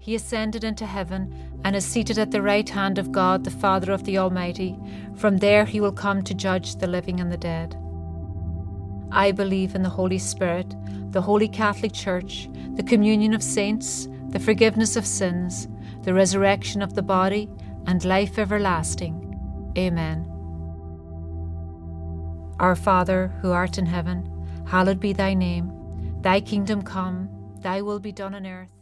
He ascended into heaven and is seated at the right hand of God, the Father of the Almighty. From there he will come to judge the living and the dead. I believe in the Holy Spirit, the Holy Catholic Church, the communion of saints, the forgiveness of sins, the resurrection of the body, and life everlasting. Amen. Our Father, who art in heaven, hallowed be thy name. Thy kingdom come, thy will be done on earth